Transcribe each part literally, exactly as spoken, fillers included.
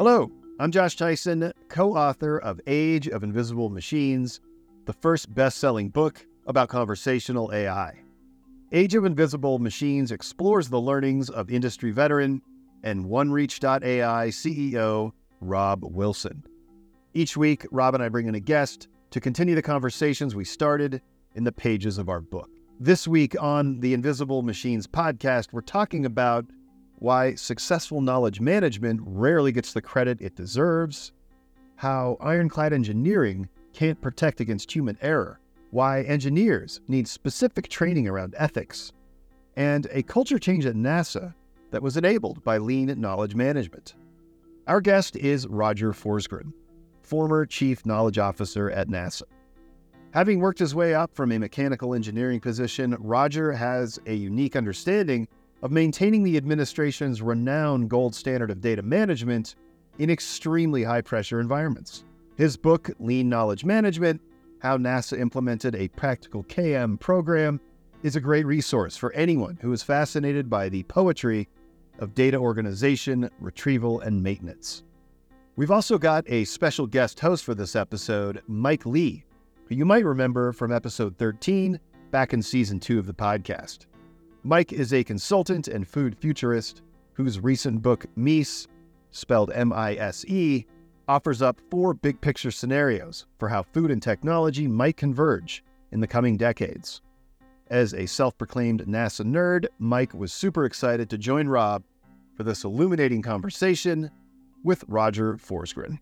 Hello, I'm Josh Tyson, co-author of Age of Invisible Machines, the first best-selling book about conversational A I. Age of Invisible Machines explores the learnings of industry veteran and OneReach dot A I C E O Rob Wilson. Each week, Rob and I bring in a guest to continue the conversations we started in the pages of our book. This week on the Invisible Machines podcast, we're talking about why successful knowledge management rarely gets the credit it deserves, how ironclad engineering can't protect against human error, why engineers need specific training around ethics, and a culture change at NASA that was enabled by lean knowledge management. Our guest is Roger Forsgren, former Chief Knowledge Officer at NASA. Having worked his way up from a mechanical engineering position, Roger has a unique understanding of maintaining the administration's renowned gold standard of data management in extremely high-pressure environments. His book, Lean Knowledge Management: How NASA Implemented a Practical K M Program, is a great resource for anyone who is fascinated by the poetry of data organization, retrieval, and maintenance. We've also got a special guest host for this episode, Mike Lee, who you might remember from episode thirteen, back in season two of the podcast. Mike is a consultant and food futurist whose recent book, Mise, spelled M I S E, offers up four big-picture scenarios for how food and technology might converge in the coming decades. As a self-proclaimed NASA nerd, Mike was super excited to join Rob for this illuminating conversation with Roger Forsgren.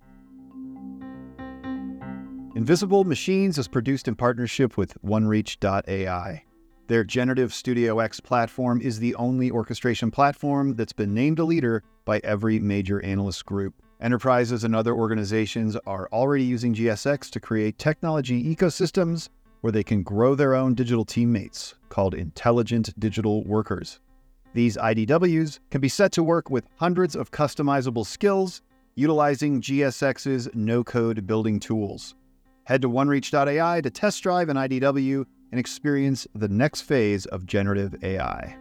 Invisible Machines is produced in partnership with OneReach dot A I. Their Generative Studio X platform is the only orchestration platform that's been named a leader by every major analyst group. Enterprises and other organizations are already using G S X to create technology ecosystems where they can grow their own digital teammates, called intelligent digital workers. These I D Ws can be set to work with hundreds of customizable skills utilizing G S X's no-code building tools. Head to OneReach dot A I to test drive an I D W and experience the next phase of generative A I.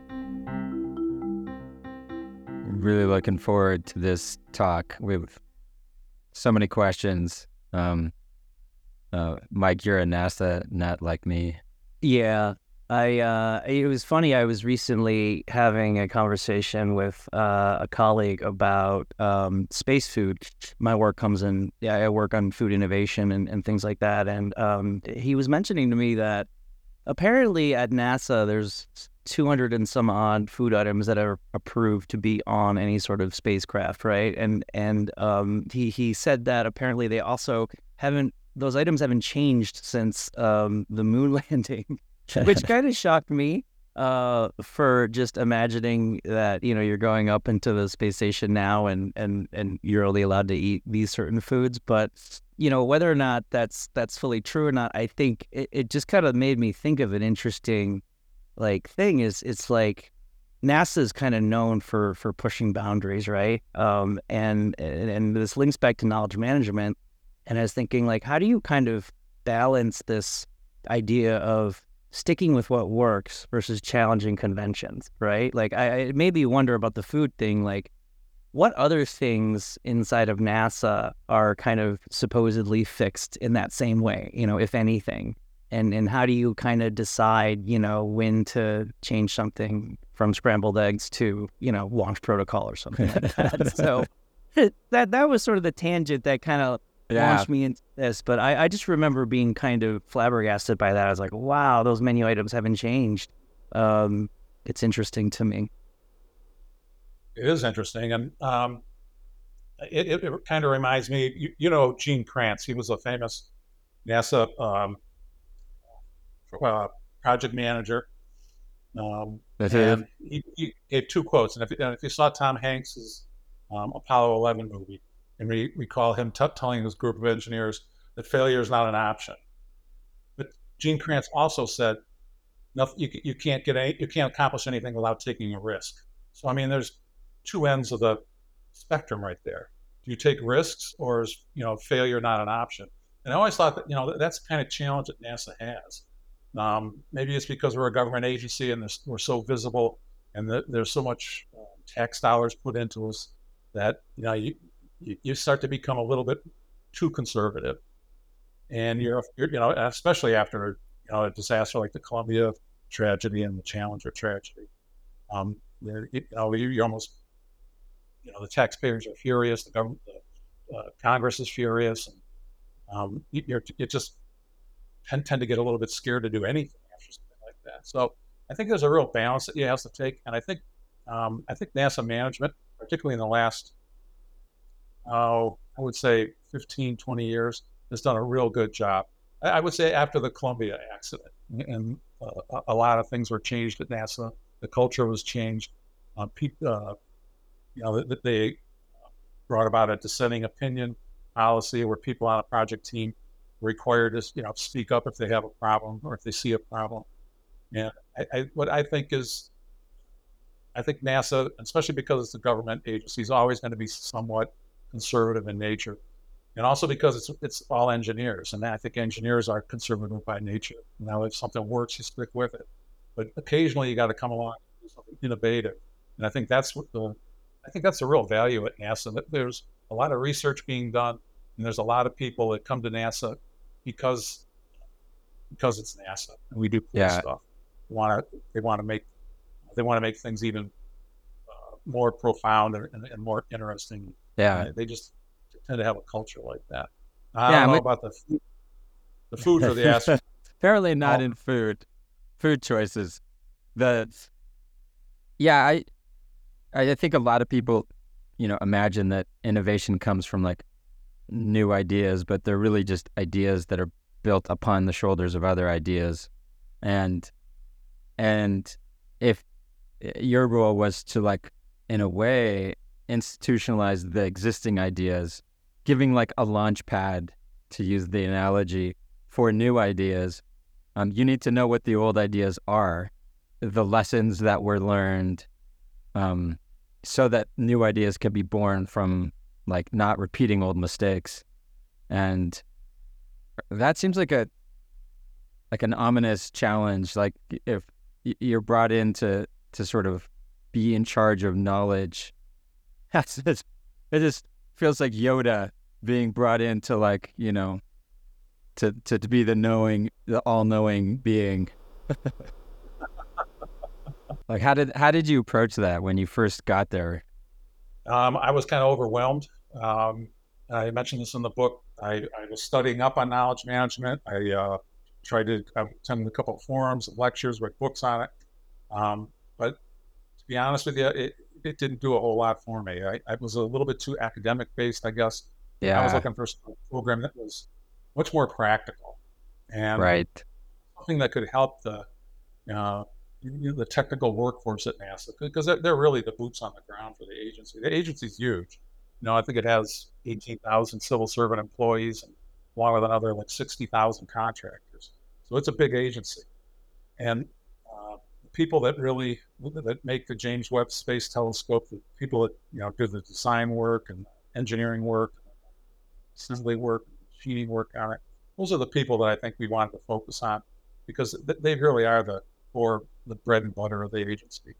Really looking forward to this talk. We have so many questions. Um, uh, Mike, you're a NASA nut like me. Yeah, I. Uh, it was funny. I was recently having a conversation with uh, a colleague about um, space food. My work comes in. Yeah, I work on food innovation and, and things like that. And um, he was mentioning to me that apparently at NASA, there's two hundred and some odd food items that are approved to be on any sort of spacecraft, right? And and um, he he said that apparently they also haven't. Those items haven't changed since um, the moon landing. Which kind of shocked me uh, for just imagining that, you know, you're going up into the space station now and, and, and you're only allowed to eat these certain foods. But, you know, whether or not that's that's fully true or not, I think it, it just kind of made me think of an interesting, like, thing is it's like NASA is kind of known for, for pushing boundaries, right? Um, and, and, and this links back to knowledge management. And I was thinking, like, how do you kind of balance this idea of sticking with what works versus challenging conventions, right? Like, I, it made me wonder about the food thing. Like, what other things inside of NASA are kind of supposedly fixed in that same way, you know, if anything? And and how do you kind of decide, you know, when to change something from scrambled eggs to, you know, launch protocol or something like that? So that that was sort of the tangent that kind of Yeah. launched me into this, but I, I just remember being kind of flabbergasted by that. I was like, wow, those menu items haven't changed. Um, it's interesting to me. It is interesting. And um, it, it, it kind of reminds me, you, you know, Gene Kranz, he was a famous NASA um, uh, project manager. Um, That's and it. he, he gave two quotes. And if, and if you saw Tom Hanks's um, Apollo eleven movie, and we recall him t- telling his group of engineers that failure is not an option. But Gene Kranz also said, "No, you, you can't get any, you can't accomplish anything without taking a risk." So I mean, there's two ends of the spectrum right there. Do you take risks, or is you know failure not an option? And I always thought that you know that's the kind of challenge that NASA has. Um, maybe it's because we're a government agency and we're so visible, and the, there's so much uh, tax dollars put into us that you know you you, you start to become a little bit too conservative. And you're, you're, you know, especially after, you know, a disaster like the Columbia tragedy and the Challenger tragedy, um, you know, you're almost, you know, the taxpayers are furious, the government, the uh, Congress is furious, and um, you're, you just tend, tend to get a little bit scared to do anything after something like that. So I think there's a real balance that you have to take, and I think, um, I think NASA management, particularly in the last, oh, I would say fifteen, twenty years, has done a real good job. I, I would say after the Columbia accident, and uh, a lot of things were changed at NASA. The culture was changed. Uh, people, uh, you know, they brought about a dissenting opinion policy where people on a project team were required to, you know, speak up if they have a problem or if they see a problem. And I, I, what I think is, I think NASA, especially because it's a government agency, is always going to be somewhat conservative in nature. And also because it's it's all engineers, and I think engineers are conservative by nature. Now, if something works, you stick with it. But occasionally, you got to come along and do something innovative. And I think that's what the, I think that's the real value at NASA. That there's a lot of research being done, and there's a lot of people that come to NASA because because it's NASA, and we do cool Yeah. stuff. They want to they want to make they want to make things even uh, more profound and, and, and more interesting. Yeah. Uh, they just tend to have a culture like that. I Yeah, don't know we- about the food, the food for the astronauts. Apparently not Oh. in food, food choices. The yeah, I I think a lot of people, you know, imagine that innovation comes from like new ideas, but they're really just ideas that are built upon the shoulders of other ideas. And and if your role was to like, in a way, institutionalize the existing ideas, giving like a launch pad, to use the analogy, for new ideas, um, you need to know what the old ideas are, the lessons that were learned, um, so that new ideas can be born from like not repeating old mistakes. And that seems like a like an ominous challenge. Like if y- you're brought in to to sort of be in charge of knowledge, that's just, it just feels like Yoda being brought in to like, you know, to to, to be the knowing, the all-knowing being. Like how did how did you approach that when you first got there? Um, I was kind of overwhelmed. Um, I mentioned this in the book. I, I was studying up on knowledge management. I uh, tried to attend a couple of forums and lectures, read books on it. Um, but to be honest with you, it, it didn't do a whole lot for me. I, I was a little bit too academic based, I guess. I was Yeah, looking for a program that was much more practical and right. something that could help the uh, you know, the technical workforce at NASA, because they're, they're really the boots on the ground for the agency. The agency's huge. You know, I think it has eighteen thousand civil servant employees, and along with another like sixty thousand contractors. So it's a big agency. And uh, the people that really that make the James Webb Space Telescope, the people that, you know, do the design work and engineering work, assembly work, machining work on it, those are the people that I think we wanted to focus on, because th- they really are the or the bread and butter of the agency.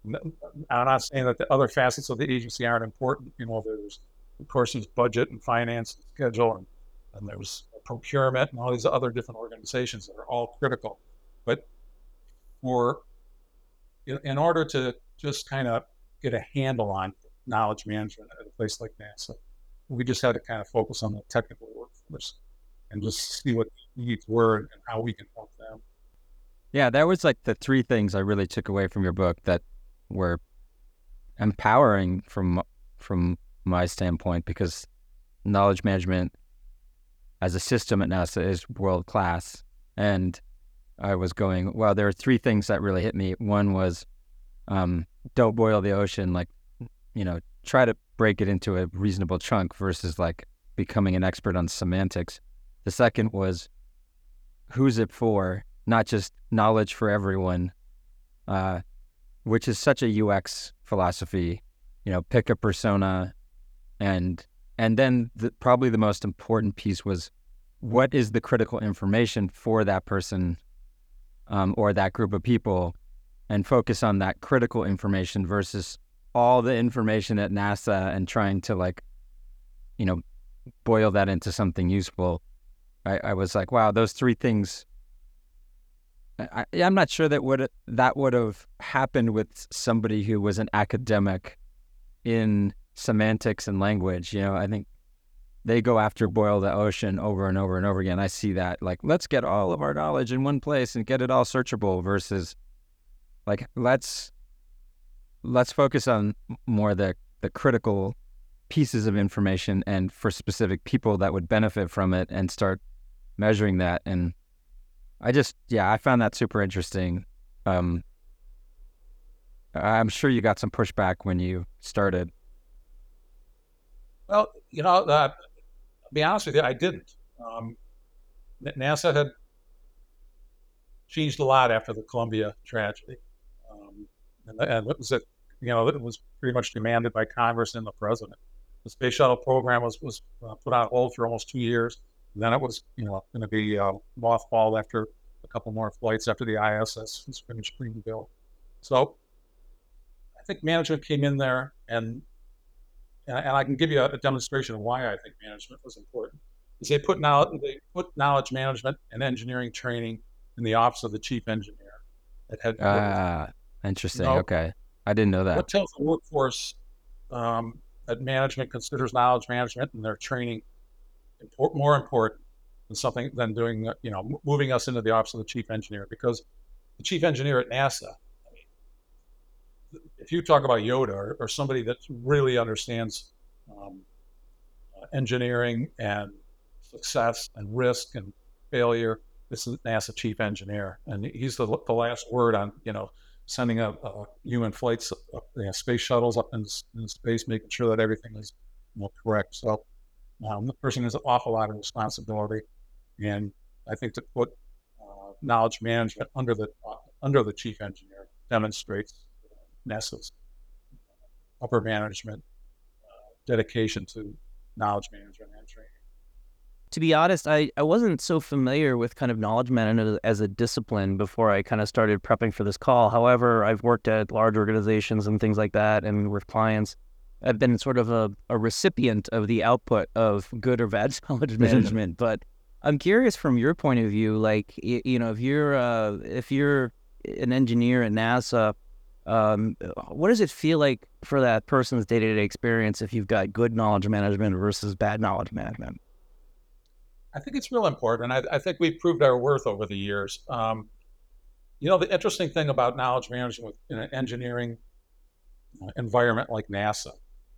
I'm not saying that the other facets of the agency aren't important. You know, there's, of course, there's budget and finance and schedule, and, and there's procurement and all these other different organizations that are all critical. But for, in, in order to just kind of get a handle on knowledge management at a place like NASA, we just had to kind of focus on the technical workforce and just see what the needs were and how we can help them. Yeah, that was like the three things I really took away from your book that were empowering from from my standpoint, because knowledge management as a system at NASA is world class. And I was going, well, there are three things that really hit me. One was um, don't boil the ocean, like, you know, try to break it into a reasonable chunk versus like becoming an expert on semantics. The second was who's it for? Not just knowledge for everyone, uh, which is such a U X philosophy. You know, pick a persona, and and then the, probably the most important piece was what is the critical information for that person um, or that group of people, and focus on that critical information versus all the information at NASA and trying to like you know, boil that into something useful, I, I was like, wow, those three things. I, I'm not sure that would that would have happened with somebody who was an academic in semantics and language. You know, I think they go after boil the ocean over and over and over again. I see that, like, let's get all of our knowledge in one place and get it all searchable versus like, let's let's focus on more the, the critical pieces of information and for specific people that would benefit from it and start measuring that. And I just, yeah, I found that super interesting. Um, I'm sure you got some pushback when you started. Well, you know, uh, to be honest with you, I didn't. Um, NASA had changed a lot after the Columbia tragedy. Um, and, and what was it? You know, it was pretty much demanded by Congress and the president. The space shuttle program was, was uh, put on hold for almost two years. And then it was, you know, going to be uh, mothballed after a couple more flights after the I S S was finished being built. So I think management came in there, and and I can give you a, a demonstration of why I think management was important. Is they put knowledge, they put knowledge management and engineering training in the office of the chief engineer at headquarters. Ah, interesting. You know, okay, I didn't know that. What tells the workforce um, that management considers knowledge management and their training import, more important than something than doing, you know, moving us into the office of the chief engineer? Because the chief engineer at NASA, I mean, if you talk about Yoda or, or somebody that really understands um, uh, engineering and success and risk and failure, this is NASA chief engineer, and he's the, the last word on, you know, sending up uh, human flights, uh, you know, space shuttles up in, in space, making sure that everything is, you know, correct. So um, the person has an awful lot of responsibility, and I think to put uh, knowledge management under the uh, under the chief engineer demonstrates NASA's upper management uh, dedication to knowledge management and training. To be honest, I, I wasn't so familiar with kind of knowledge management as a discipline before I kind of started prepping for this call. However, I've worked at large organizations and things like that, and with clients, I've been sort of a, a recipient of the output of good or bad knowledge management. But I'm curious from your point of view, like, you, you know, if you're uh, if you're an engineer at NASA, um, what does it feel like for that person's day-to-day experience if you've got good knowledge management versus bad knowledge management? I think it's real important. I, I think we've proved our worth over the years. Um, you know, the interesting thing about knowledge management in an engineering environment like NASA,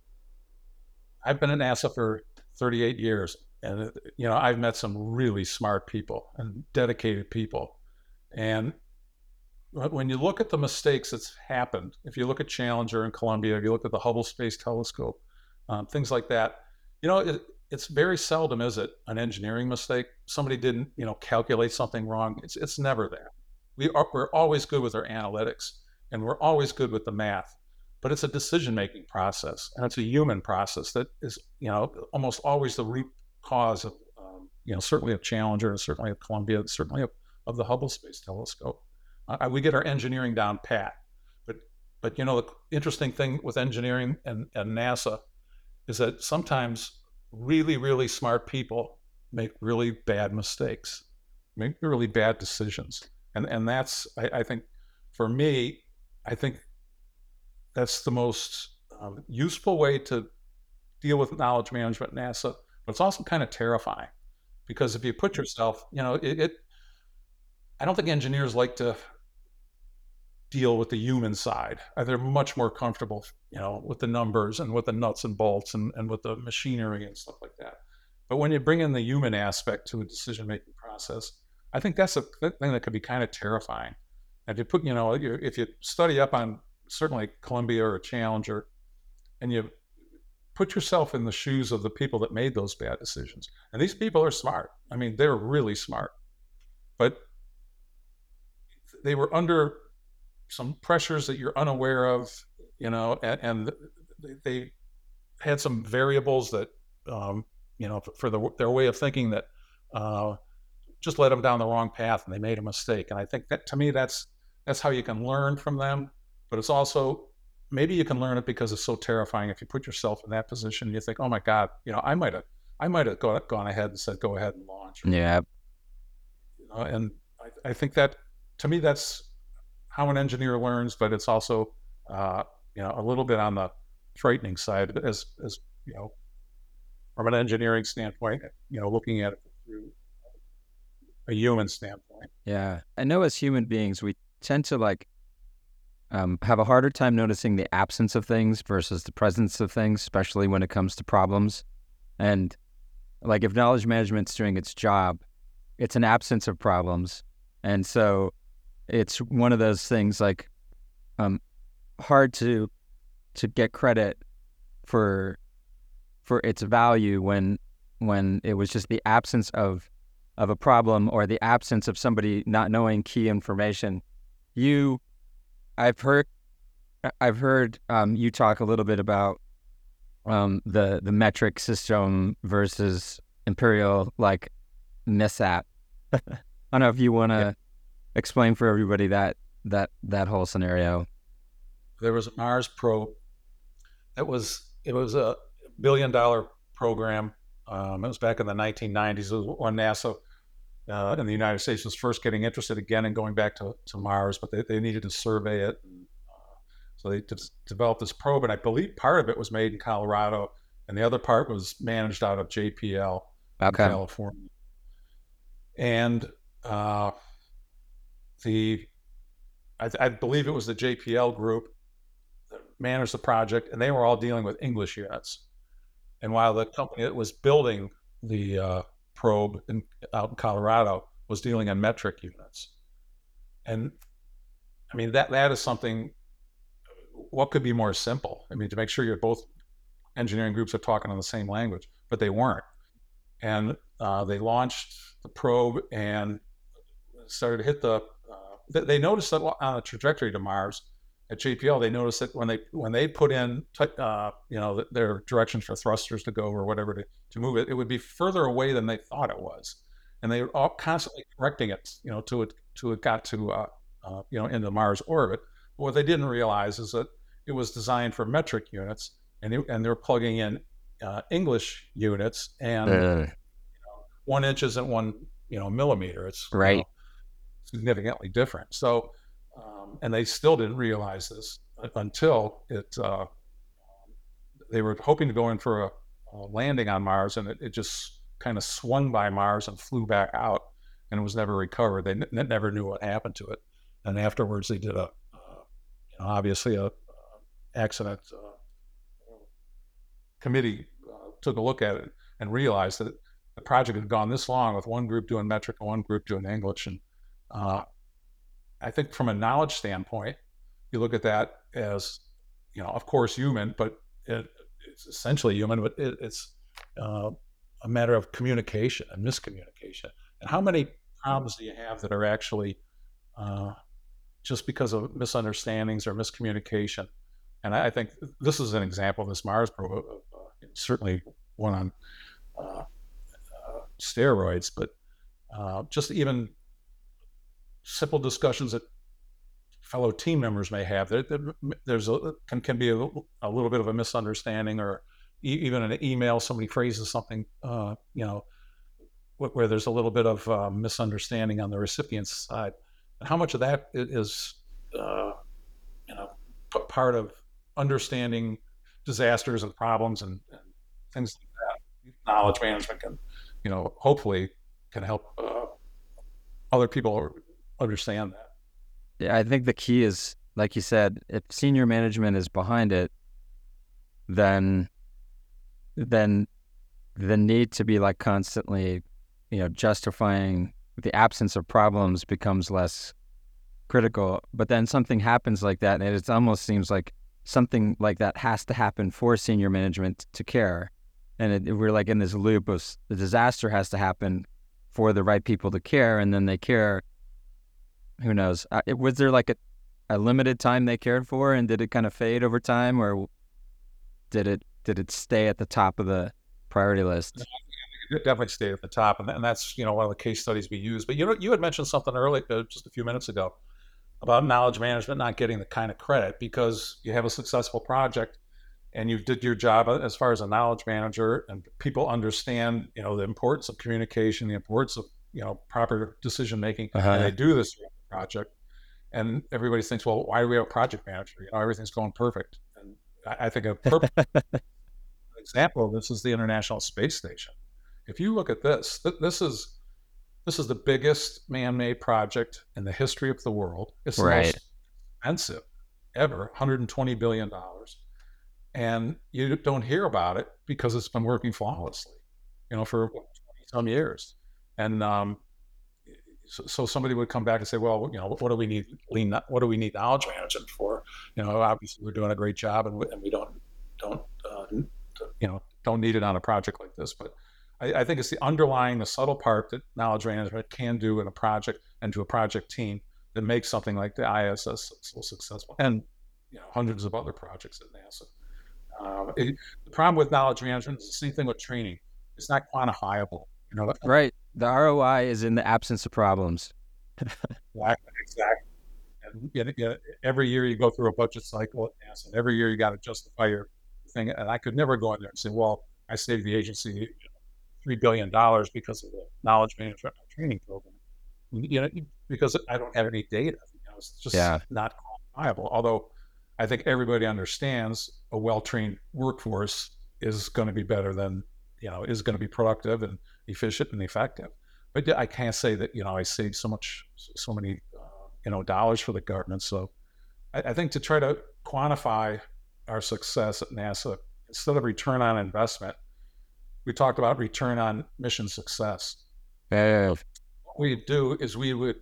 I've been at NASA for thirty-eight years, and, you know, I've met some really smart people and dedicated people. And when you look at the mistakes that's happened, if you look at Challenger and Columbia, if you look at the Hubble Space Telescope, um, things like that, you know, it, it's very seldom, is it, an engineering mistake? Somebody didn't, you know, calculate something wrong. It's it's never that. We are we're always good with our analytics, and we're always good with the math, but it's a decision-making process, and it's a human process that is, you know, almost always the root cause of, um, you know, certainly of Challenger, and certainly of Columbia, and certainly of, of the Hubble Space Telescope. Uh, we get our engineering down pat, but but you know, the interesting thing with engineering and, and NASA is that sometimes really, really smart people make really bad mistakes, make really bad decisions. And and that's, I, I think, for me, I think that's the most um, useful way to deal with knowledge management at NASA, but it's also kind of terrifying, because if you put yourself, you know, it, it I don't think engineers like to deal with the human side. They're much more comfortable, you know, with the numbers and with the nuts and bolts and, and with the machinery and stuff like that. But when you bring in the human aspect to a decision-making process, I think that's a thing that could be kind of terrifying. And if you put, you know, if you study up on certainly Columbia or Challenger, and you put yourself in the shoes of the people that made those bad decisions, and these people are smart. I mean, they're really smart, but they were under some pressures that you're unaware of, you know, and, and they had some variables that, um, you know, for the, their way of thinking that uh, just led them down the wrong path, and they made a mistake. And I think that, to me, that's that's how you can learn from them. But it's also maybe you can learn it because it's so terrifying. If you put yourself in that position, you think, oh my God, you know, I might have, I might have gone, gone ahead and said, go ahead and launch. Yeah. You know, and I, I think that, to me, that's how an engineer learns, but it's also, uh, you know, a little bit on the frightening side as, as, you know, from an engineering standpoint, you know, looking at it through a human standpoint. Yeah. I know as human beings, we tend to like um, have a harder time noticing the absence of things versus the presence of things, especially when it comes to problems. And like if knowledge management's doing its job, it's an absence of problems. And so it's one of those things like um, hard to to get credit for for its value when when it was just the absence of of a problem or the absence of somebody not knowing key information. You, I've heard, I've heard um, you talk a little bit about um, the the metric system versus imperial like mishap. I don't know if you want to yeah. explain for everybody that that that whole scenario. There was a Mars probe. That was it was a billion dollar program. Um, it was back in the nineteen nineties. It was when NASA uh, in the United States was first getting interested again in going back to, to Mars, but they, they needed to survey it. And, uh, so they d- developed this probe, and I believe part of it was made in Colorado, and the other part was managed out of J P L okay. in California. And uh, the I, I believe it was the J P L group that managed the project, and they were all dealing with English units. And while the company that was building the uh, probe in, out in Colorado was dealing in metric units. And I mean, that that is something, what could be more simple? I mean, to make sure you're both engineering groups are talking on the same language, but they weren't. And uh, they launched the probe and started to hit the, uh, they noticed that on the trajectory to Mars, at J P L, they noticed that when they when they put in, uh, you know, their directions for thrusters to go or whatever to, to move it, it would be further away than they thought it was, and they were all constantly correcting it, you know, to it to it got to, uh, uh, you know, into Mars orbit. But what they didn't realize is that it was designed for metric units, and they, and they're plugging in uh, English units, and uh. you know, one inch isn't one, you know, millimeter. It's right, you know, significantly different. So. Um, and they still didn't realize this until it. Uh, they were hoping to go in for a, a landing on Mars, and it, it just kind of swung by Mars and flew back out, and it was never recovered. They n- never knew what happened to it. And afterwards, they did a, uh, you know, obviously a uh, accident uh, committee uh, took a look at it and realized that the project had gone this long with one group doing metric and one group doing English, and uh, I think from a knowledge standpoint, you look at that as, you know, of course, human, but it, it's essentially human, but it, it's uh, a matter of communication and miscommunication. And how many problems do you have that are actually uh, just because of misunderstandings or miscommunication? And I, I think this is an example of this Mars probe, uh, certainly one on uh, uh, steroids, but uh, just even simple discussions that fellow team members may have. There, there, there's a can, can be a, a little bit of a misunderstanding, or e- even in an email, somebody phrases something, uh, you know, wh- where there's a little bit of uh, misunderstanding on the recipient's side. And how much of that is, uh, you know, p- part of understanding disasters and problems and, and things like that. Knowledge management can, you know, hopefully can help uh, other people understand that. Yeah, I think the key is, like you said, if senior management is behind it, then then the need to be like constantly, you know, justifying the absence of problems becomes less critical. But then something happens like that, and it almost seems like something like that has to happen for senior management to care. And it, we're like in this loop of the disaster has to happen for the right people to care, and then they care. Who knows? Uh, it, was there like a, a limited time they cared for, and did it kind of fade over time, or did it did it stay at the top of the priority list? It definitely stayed at the top, and, and that's, you know, one of the case studies we use. But you know, you had mentioned something earlier, uh, just a few minutes ago, about knowledge management not getting the kind of credit because you have a successful project and you did your job as far as a knowledge manager, and people understand, you know, the importance of communication, the importance of, you know, proper decision making, Uh-huh. and they do this project. And everybody thinks, well, why do we have a project manager? You know, everything's going perfect. And I, I think a perfect example of this is the International Space Station. If you look at this, th- this is this is the biggest man-made project in the history of the world. It's the Right. most expensive ever, one hundred twenty billion dollars. And you don't hear about it because it's been working flawlessly, you know, for twenty some years. And um, so, so somebody would come back and say, well, you know, what do we need lean? What do we need knowledge management for? You know, obviously we're doing a great job, and we, and we don't don't uh, you know don't need it on a project like this. But I, I think it's the underlying, the subtle part that knowledge management can do in a project and to a project team that makes something like the I S S so successful, and you know, hundreds of other projects at NASA. Um, it, the problem with knowledge management is the same thing with training. It's not quantifiable. You know, Right. The R O I is in the absence of problems. exactly. exactly. And you know, you know, every year you go through a budget cycle at NASA, and every year you got to justify your thing. And I could never go in there and say, well, I saved the agency you know, three billion dollars because of the knowledge management training program. You know, because I don't have any data. You know, it's just Yeah. not quantifiable. Although I think everybody understands a well-trained workforce is going to be better than, you know, is going to be productive and efficient and effective. But I can't say that, you know, I saved so much, so many, uh, you know, dollars for the government. So I, I think to try to quantify our success at NASA, instead of return on investment, we talked about return on mission success. Yeah. What we do is we would,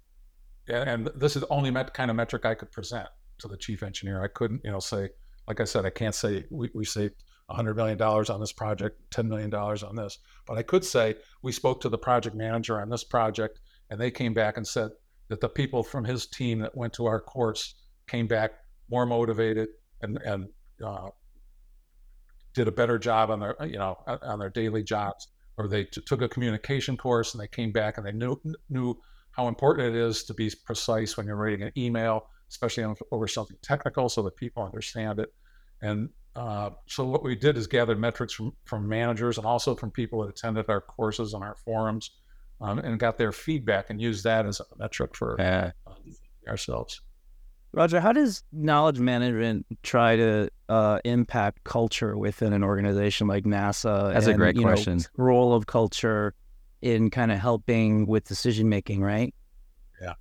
and this is the only met, kind of metric I could present to the chief engineer. I couldn't, you know, say, like I said, I can't say we, we saved one hundred million dollars on this project, ten million dollars on this. But I could say we spoke to the project manager on this project, and they came back and said that the people from his team that went to our course came back more motivated and, and uh, did a better job on their, you know, on their daily jobs. Or they t- took a communication course and they came back and they knew knew how important it is to be precise when you're writing an email, especially on, over something technical, so that people understand it. And uh, so what we did is gather metrics from, from managers and also from people that attended our courses and our forums, um, and got their feedback and used that as a metric for Yeah. uh, ourselves. Roger, how does knowledge management try to uh, impact culture within an organization like NASA? That's a and, great you know, question. role of culture in kind of helping with decision making, right? Yeah.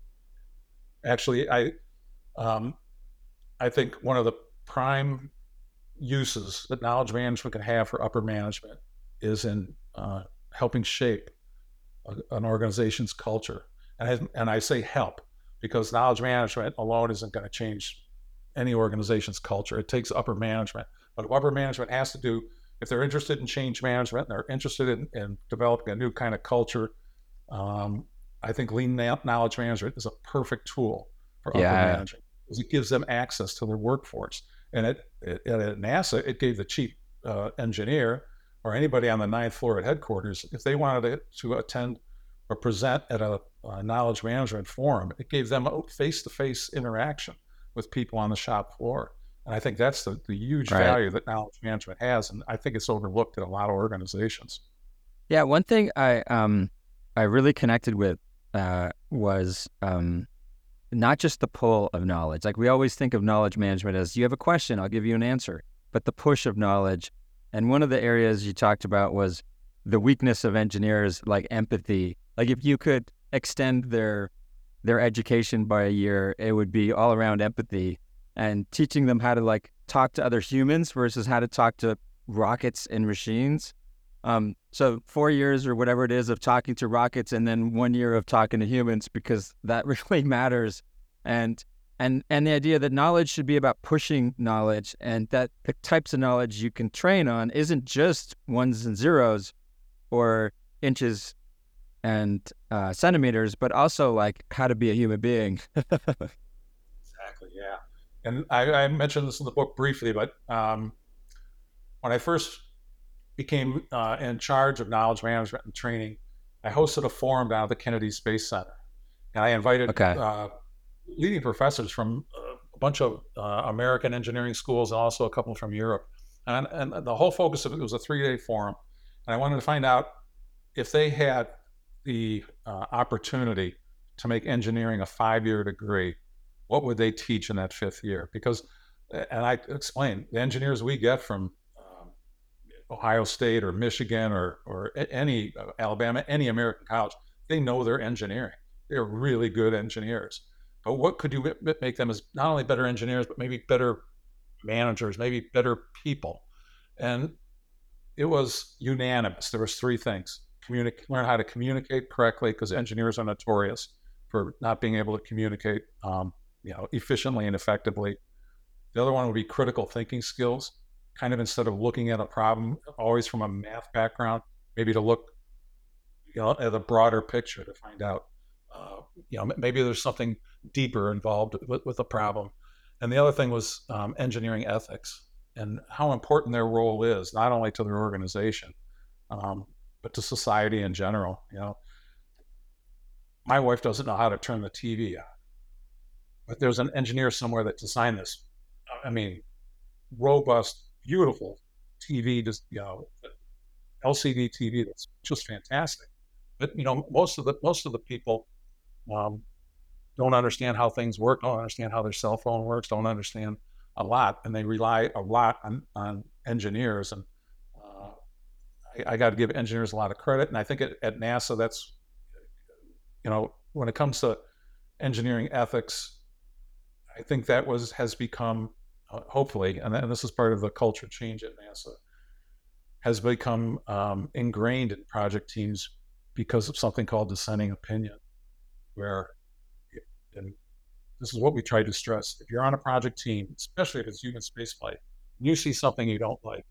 Actually, I um, I think one of the prime uses that knowledge management can have for upper management is in uh, helping shape a, an organization's culture. And I, and I say help because knowledge management alone isn't going to change any organization's culture. It takes upper management. But what upper management has to do, if they're interested in change management and they're interested in, in developing a new kind of culture, um, I think lean knowledge management is a perfect tool for Yeah. upper management because it gives them access to their workforce. And it, it, at NASA, it gave the chief uh, engineer or anybody on the ninth floor at headquarters, if they wanted to, to attend or present at a, a knowledge management forum, it gave them a face-to-face interaction with people on the shop floor. And I think that's the, the huge Right. value that knowledge management has. And I think it's overlooked in a lot of organizations. Yeah, one thing I um I really connected with uh, was um, not just the pull of knowledge. Like we always think of knowledge management as you have a question, I'll give you an answer, but the push of knowledge. And one of the areas you talked about was the weakness of engineers, like empathy. Like if you could extend their their education by a year, it would be all around empathy and teaching them how to like talk to other humans versus how to talk to rockets and machines. Um, so four years or whatever it is of talking to rockets and then one year of talking to humans because that really matters. And and and the idea that knowledge should be about pushing knowledge and that the types of knowledge you can train on isn't just ones and zeros or inches and uh, centimeters, but also like how to be a human being. Exactly, yeah. And I, I mentioned this in the book briefly, but um, when I first became uh, in charge of knowledge management and training, I hosted a forum down at the Kennedy Space Center. And I invited Okay. uh, leading professors from a bunch of uh, American engineering schools and also a couple from Europe. And, and the whole focus of it was a three-day forum. And I wanted to find out if they had the uh, opportunity to make engineering a five-year degree, what would they teach in that fifth year? Because, and I explained, the engineers we get from um, Ohio State or Michigan or, or any, uh, Alabama, any American college, they know their engineering. They're really good engineers. But what could you make them as not only better engineers, but maybe better managers, maybe better people? And it was unanimous. There was three things. Communicate, learn how to communicate correctly, because engineers are notorious for not being able to communicate um, you know, efficiently and effectively. The other one would be critical thinking skills, kind of instead of looking at a problem always from a math background, maybe to look you know, at a broader picture to find out, uh, you know, maybe there's something deeper involved with, with the problem. And the other thing was um, engineering ethics and how important their role is, not only to their organization, um, but to society in general. You know, my wife doesn't know how to turn the T V on, but there's an engineer somewhere that designed this. I mean, robust, beautiful T V, just you know, L C D T V that's just fantastic. But you know, most of the most of the people um, don't understand how things work, don't understand how their cell phone works, don't understand a lot, and they rely a lot on on engineers. And uh, I, I got to give engineers a lot of credit. And I think at, at NASA, that's you know, when it comes to engineering ethics, I think that was has become uh, hopefully, and, and this is part of the culture change at NASA, has become um, ingrained in project teams because of something called dissenting opinion, where, and this is what we try to stress, if you're on a project team, especially if it's human spaceflight, and you see something you don't like,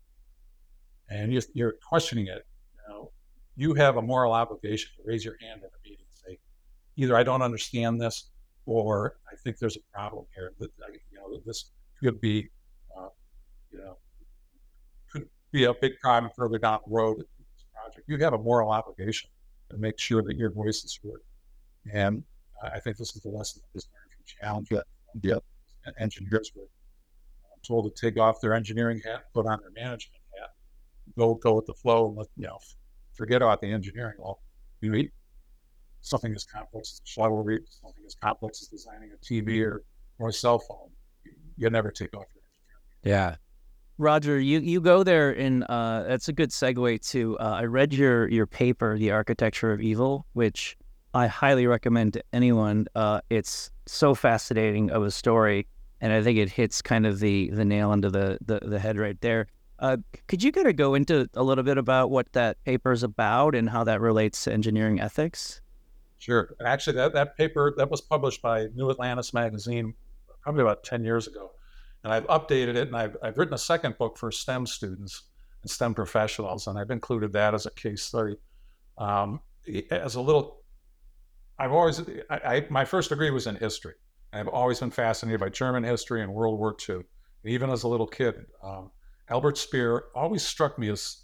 and you're, you're questioning it, you know, you have a moral obligation to raise your hand in a meeting and say, either I don't understand this, or I think there's a problem here. That you know, this could be, uh, you know, could be a big problem further down the road with this project. You have a moral obligation to make sure that your voice is heard. And I think this is the lesson that is learned from Challenge. That Yep. engineers were told to take off their engineering hat, put on their management hat, go go with the flow, and let, you know, forget about the engineering. Well, you know, something as complex as shuttle read, something as complex as designing a T V or, or a cell phone, you, you never take off your engineering. Yeah. Roger, you, you go there in, uh, that's a good segue to, uh, I read your, your paper, The Architecture of Evil, which I highly recommend to anyone. Uh, it's so fascinating of a story, and I think it hits kind of the, the nail into the, the, the head right there. Uh, could you kind of go into a little bit about what that paper is about and how that relates to engineering ethics? Sure. And actually, that, that paper, that was published by New Atlantis magazine probably about ten years ago. And I've updated it, and I've, I've written a second book for STEM students and STEM professionals, and I've included that as a case study. Um, as a little, I've always, I, I, my first degree was in history. I've always been fascinated by German history and World War Two. And even as a little kid, um, Albert Speer always struck me as,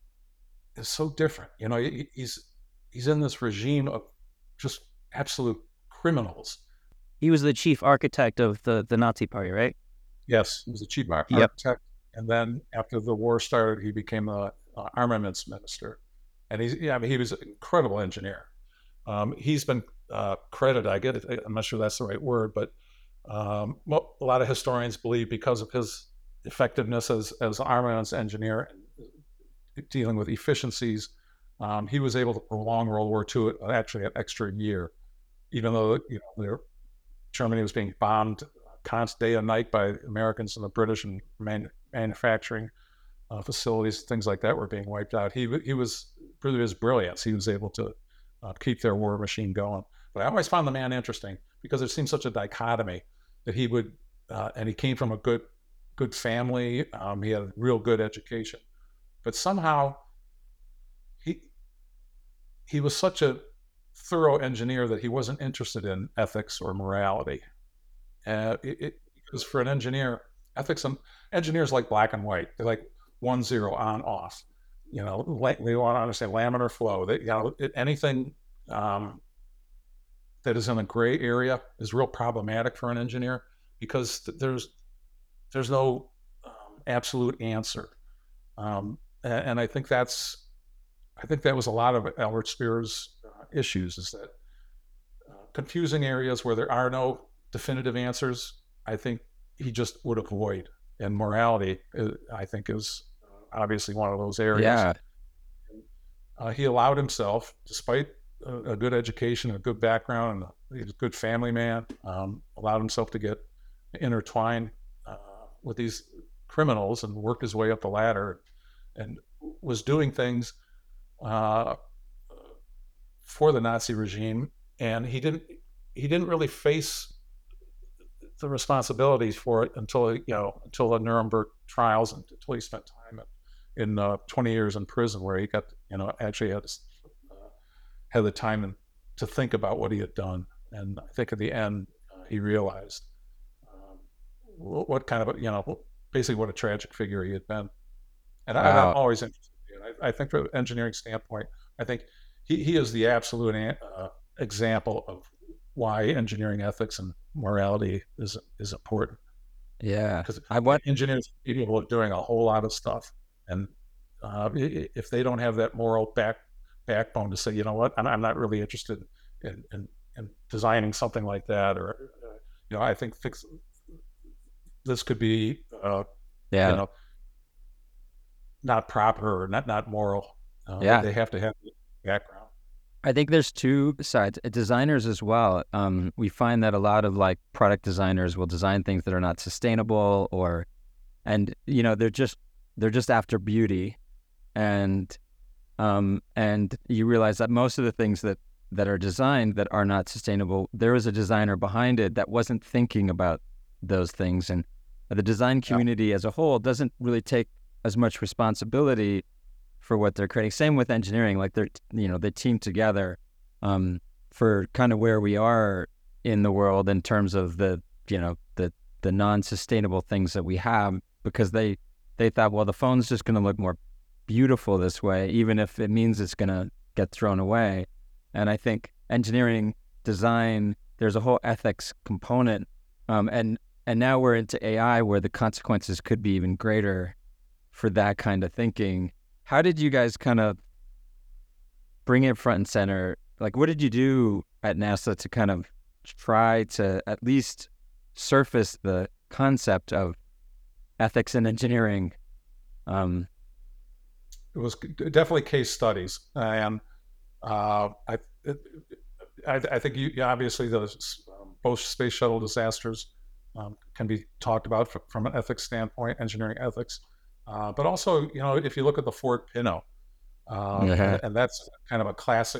as so different. You know, he, he's he's in this regime of just absolute criminals. He was the chief architect of the, the Nazi Party, right? Yes, he was the chief Yep. architect. And then after the war started, he became the uh, armaments minister. And he's, yeah, I mean, he was an incredible engineer. Um, he's been uh, credited, I get it, I'm not sure that's the right word, but um, a lot of historians believe because of his effectiveness as, as an armaments engineer and dealing with efficiencies, um, he was able to prolong World War Two actually an extra year, even though you know Germany was being bombed constant day and night by Americans and the British, and man, manufacturing uh, facilities, things like that were being wiped out. He he was, through his brilliance, he was able to uh, keep their war machine going. But I always found the man interesting because there seemed such a dichotomy that he would, uh, and he came from a good good family. Um, he had a real good education, but somehow he he was such a thorough engineer that he wasn't interested in ethics or morality. Uh, it, it, because for an engineer, ethics and engineers like black and white. They're like one zero on off. You know, like they want to understand laminar flow. They, you know, it, anything um, that is in a gray area is real problematic for an engineer, because th- there's there's no um, absolute answer, um, and, and I think that's I think that was a lot of Albert Speer's uh, issues, is that uh, confusing areas where there are no definitive answers. I think he just would avoid, and morality, uh, I think, is uh, obviously one of those areas. Yeah. Uh, he allowed himself, despite a, a good education, a good background, and a, he's a good family man, um, allowed himself to get intertwined uh, with these criminals and worked his way up the ladder, and was doing things uh, for the Nazi regime. And he didn't he didn't really face the responsibilities for it until you know until the Nuremberg trials, and until he spent time in uh, twenty years in prison, where he got you know actually had uh, had the time to think about what he had done. And I think at the end uh, he realized um, what kind of a, you know basically what a tragic figure he had been. And I, I'm Wow. always interested in it. I, I think from an engineering standpoint, I think he, he is the absolute uh, example of why engineering ethics and morality is is important. Yeah. Because I want, engineers are capable of doing a whole lot of stuff, and uh, if they don't have that moral back backbone to say, you know what, I'm, I'm not really interested in, in, in designing something like that, or uh, you know, I think fix, this could be, uh, yeah. you know, not proper or not not moral. Uh, Yeah. they have to have the background. I think there's two sides. Uh, Designers as well. Um, we find that a lot of like product designers will design things that are not sustainable, or, and you know, they're just they're just after beauty, and um, and you realize that most of the things that that are designed that are not sustainable, there was a designer behind it that wasn't thinking about those things, and the design Yeah. community as a whole doesn't really take as much responsibility for what they're creating. Same with engineering, like they're, you know, they team together um, for kind of where we are in the world in terms of the, you know, the the non-sustainable things that we have, because they they thought, well, the phone's just going to look more beautiful this way, even if it means it's going to get thrown away. And I think engineering, design, there's a whole ethics component, um, and and now we're into A I, where the consequences could be even greater for that kind of thinking. How did you guys kind of bring it front and center? Like, what did you do at NASA to kind of try to at least surface the concept of ethics in engineering? Um, It was definitely case studies, and uh, I, it, I, I think you obviously those um, both space shuttle disasters um, can be talked about from, from an ethics standpoint, engineering ethics, uh, but also you know if you look at the Ford Pinto, uh, yeah. and, and that's kind of a classic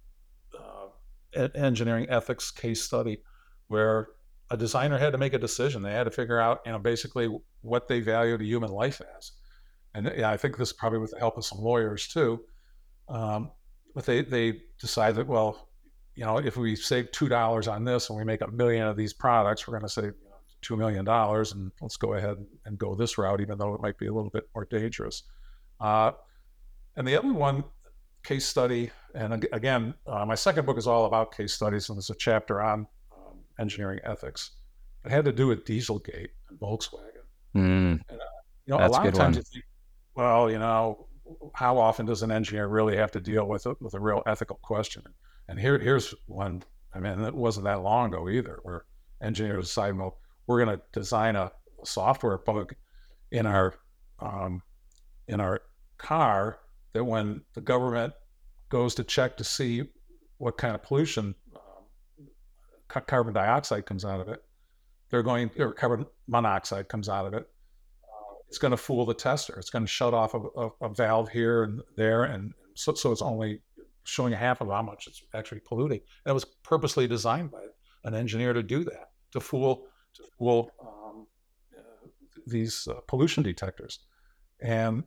uh, engineering ethics case study, where a designer had to make a decision. They had to figure out you know basically what they valued a human life as. And yeah, I think this probably with the help of some lawyers too. Um, but they they decide that, well, you know, if we save two dollars on this and we make a million of these products, we're going to save you know, two million dollars, and let's go ahead and go this route, even though it might be a little bit more dangerous. Uh, and the other one, case study, and again, uh, my second book is all about case studies, and there's a chapter on um, engineering ethics. It had to do with Dieselgate and Volkswagen. Mm, And, uh, you know, a that's a lot of good times one. you think, well, you know, how often does an engineer really have to deal with a, with a real ethical question? And here, here's one. I mean, it wasn't that long ago either, where engineers decided, well, we're going to design a, a software bug in our um, in our car that when the government goes to check to see what kind of pollution, um, carbon dioxide comes out of it, they're going, or carbon monoxide comes out of it. It's going to fool the tester. It's going to shut off a, a, a valve here and there, and so, so it's only showing half of how much it's actually polluting. And it was purposely designed by an engineer to do that, to fool to fool um, uh, these uh, pollution detectors. And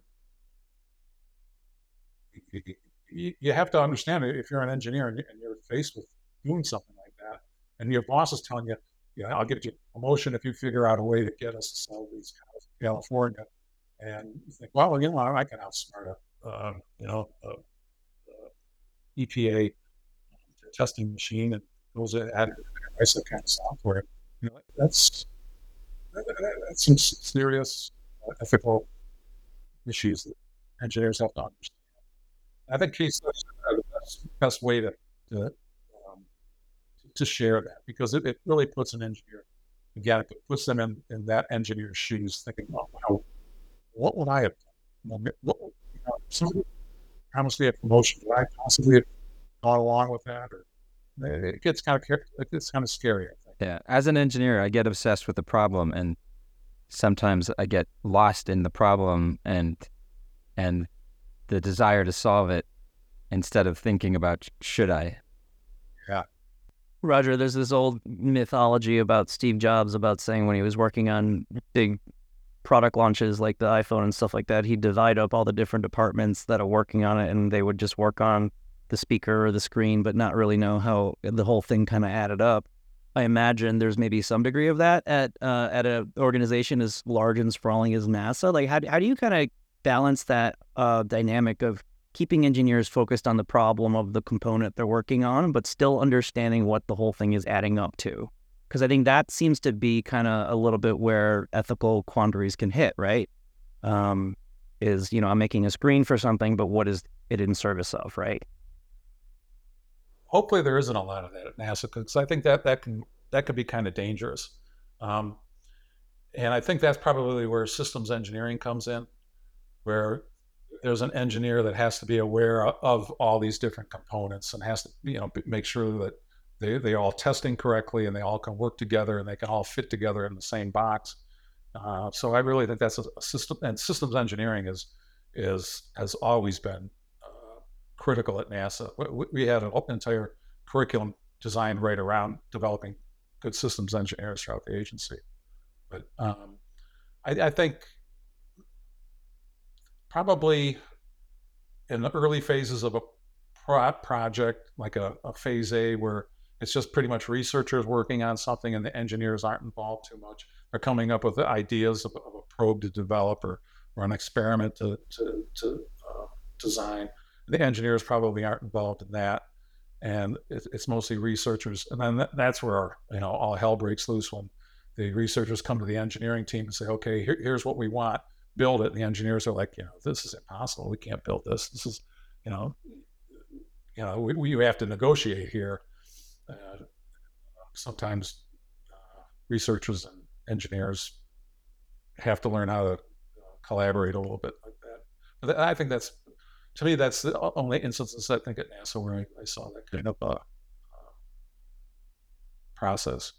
you, you have to understand it if you're an engineer and you're faced with doing something like that, and your boss is telling you, yeah, I'll give you a promotion if you figure out a way to get us to sell these cars in California. And you think, well, you know, I can outsmart a, uh, you know, a, a E P A testing machine and goes ahead and writes that kind of software. You know, that's that's some serious uh, ethical issues that engineers have to understand. I think case studies are the best, best way to to, um, to share that because it, it really puts an engineer, again, it puts them in, in that engineer's shoes, thinking, "Oh, how, what would I have done? What, you know, somebody promised me a promotion. Would I possibly have gone along with that?" Or it gets kind of it gets kind of scary, I think. Yeah. As an engineer, I get obsessed with the problem, and sometimes I get lost in the problem and and the desire to solve it instead of thinking about should I. Yeah. Roger, there's this old mythology about Steve Jobs about saying when he was working on big product launches like the iPhone and stuff like that, he'd divide up all the different departments that are working on it, and they would just work on the speaker or the screen, but not really know how the whole thing kind of added up. I imagine there's maybe some degree of that at uh, at an organization as large and sprawling as NASA. Like, how, how do you kind of balance that uh, dynamic of keeping engineers focused on the problem of the component they're working on, but still understanding what the whole thing is adding up to? Because I think that seems to be kind of a little bit where ethical quandaries can hit, right? Um, is, you know, I'm making a screen for something, but what is it in service of, right? Hopefully there isn't a lot of that at NASA because I think that that can that could be kind of dangerous. Um, and I think that's probably where systems engineering comes in, where there's an engineer that has to be aware of all these different components and has to, you know, make sure that they they all testing correctly and they all can work together and they can all fit together in the same box. Uh, so I really think that's a, a system, and systems engineering is is has always been uh, critical at NASA. We, we had an entire curriculum designed right around developing good systems engineers throughout the agency. But um, I, I think probably in the early phases of a pro- project, like a, a phase A, where it's just pretty much researchers working on something and the engineers aren't involved too much. They're coming up with the ideas of, of a probe to develop or, or an experiment to, to, to uh, design. The engineers probably aren't involved in that. And it, it's mostly researchers. And then that, that's where, you know, all hell breaks loose when the researchers come to the engineering team and say, okay, here, here's what we want, build it. And the engineers are like, you know, this is impossible. We can't build this. This is, you know, you know, we, we have to negotiate here. Uh, sometimes uh, researchers and engineers have to learn how to uh, collaborate a little bit like that. But I think that's, to me, that's the only instances I think at NASA where I, I saw that kind of uh, uh, process.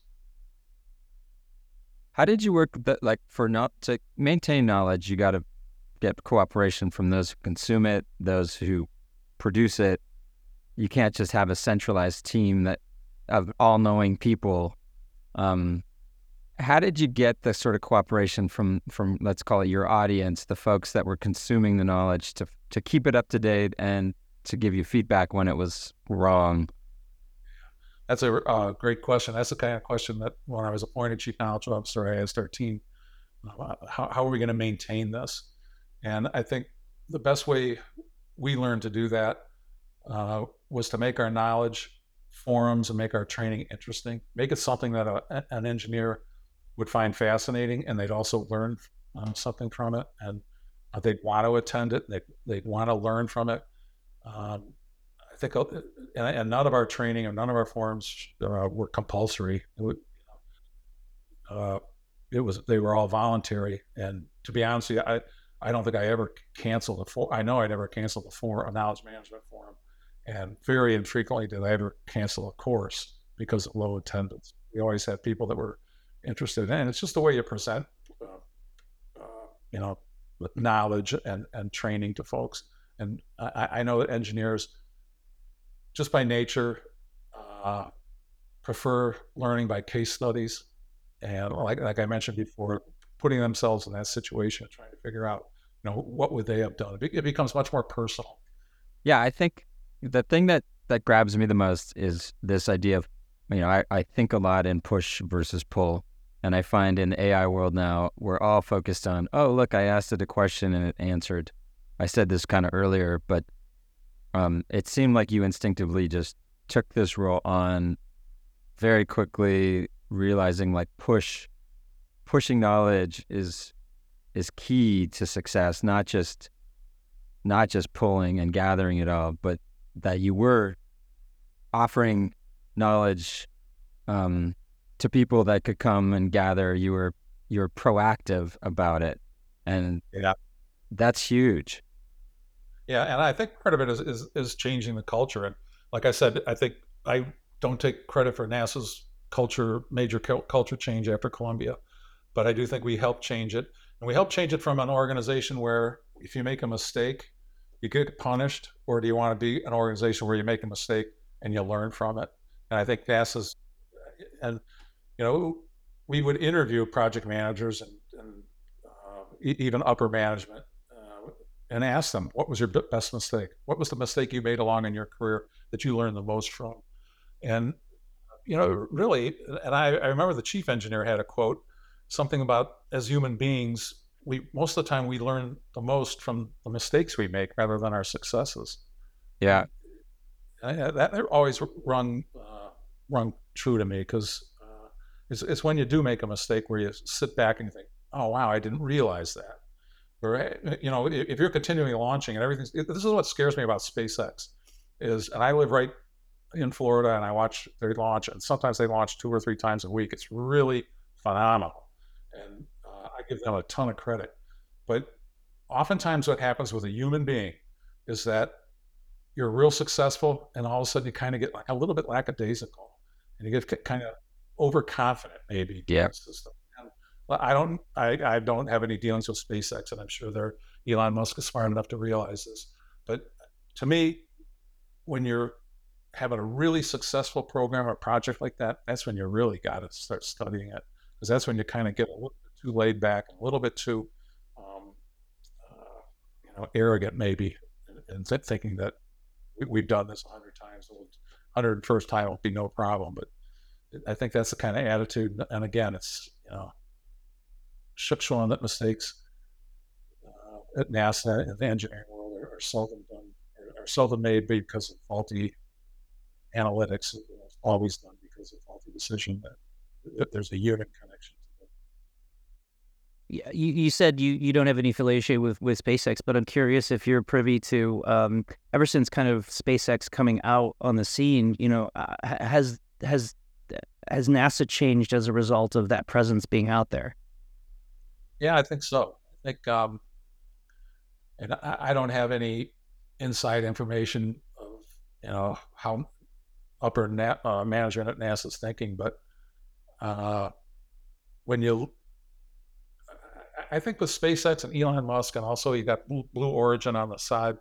How did you work that, like, for not to maintain knowledge, you got to get cooperation from those who consume it, those who produce it. You can't just have a centralized team that of all-knowing people. Um, how did you get the sort of cooperation from, from, let's call it your audience, the folks that were consuming the knowledge, to to keep it up to date and to give you feedback when it was wrong? That's a uh, great question. That's the kind of question that when I was appointed Chief Knowledge Officer, I asked our team, uh, how, how are we going to maintain this? And I think the best way we learned to do that uh, was to make our knowledge forums and make our training interesting, make it something that a, an engineer would find fascinating, and they'd also learn um, something from it, and uh, they'd want to attend it, they'd, they'd want to learn from it. Um, I think, and, and none of our training or none of our forums uh, were compulsory. It, would, uh, it was they were all voluntary, and to be honest with you, I I don't think I ever canceled a forum. I know I never canceled a forum, a knowledge management forum. And very infrequently did I ever cancel a course because of low attendance. We always had people that were interested in it. And it's just the way you present, uh, uh, you know, knowledge and, and training to folks. And I, I know that engineers, just by nature, uh, prefer learning by case studies. And like, like I mentioned before, putting themselves in that situation, trying to figure out, you know, what would they have done? It, it becomes much more personal. Yeah, I think the thing that, that grabs me the most is this idea of, you know, I, I think a lot in push versus pull. And I find in the A I world now, we're all focused on, oh, look, I asked it a question and it answered. I said this kind of earlier, but um, it seemed like you instinctively just took this role on very quickly realizing like push, pushing knowledge is is key to success, not just not just pulling and gathering it all, but that you were offering knowledge um, to people that could come and gather. You were you were proactive about it, and Yeah. that's huge. Yeah, and I think part of it is, is is changing the culture. And like I said, I think I don't take credit for NASA's culture, major cul- culture change after Columbia, but I do think we helped change it. And we helped change it from an organization where if you make a mistake, you get punished, or do you want to be an organization where you make a mistake and you learn from it? And I think NASA's, and you know, we would interview project managers and, and uh, e- even upper management uh, and ask them, what was your b- best mistake? What was the mistake you made along in your career that you learned the most from? And, you know, really, and I, I remember the chief engineer had a quote, something about as human beings, we most of the time we learn the most from the mistakes we make rather than our successes. Yeah. I, that always rung, uh, rung true to me, because uh, it's, it's when you do make a mistake where you sit back and you think, oh, wow, I didn't realize that. Or, you know, if you're continuing launching and everything, this is what scares me about SpaceX is, and I live right in Florida and I watch their launch, and sometimes they launch two or three times a week. It's really phenomenal. And uh, I give them a ton of credit. But oftentimes what happens with a human being is that you're real successful and all of a sudden you kind of get like a little bit lackadaisical and you get kind of overconfident maybe. Yeah. In the system. And I don't, I, I don't have any dealings with SpaceX, and I'm sure they're, Elon Musk is smart enough to realize this. But to me, when you're having a really successful program or project like that, that's when you really got to start studying it, because that's when you kind of get a little bit too laid back, a little bit too, um, uh, you know, arrogant maybe, and th- thinking that we, we've done this a hundred times, the hundred first time will be no problem. But I think that's the kind of attitude. And again, it's, you know, shook showing that mistakes uh, at NASA and the engineering world are, are seldom done, are, are seldom made because of faulty analytics. It's always done because of faulty decision. That, that there's a unit connection to it. Yeah, you, you said you, you don't have any affiliation with, with SpaceX, but I'm curious if you're privy to, um, ever since kind of SpaceX coming out on the scene, you know, uh, has has has NASA changed as a result of that presence being out there? Yeah, I think so. I think, um, and I, I don't have any inside information of, you know, how upper na- uh, management at NASA's thinking, but uh, when you, I think with SpaceX and Elon Musk, and also you got Blue, Blue Origin on the side,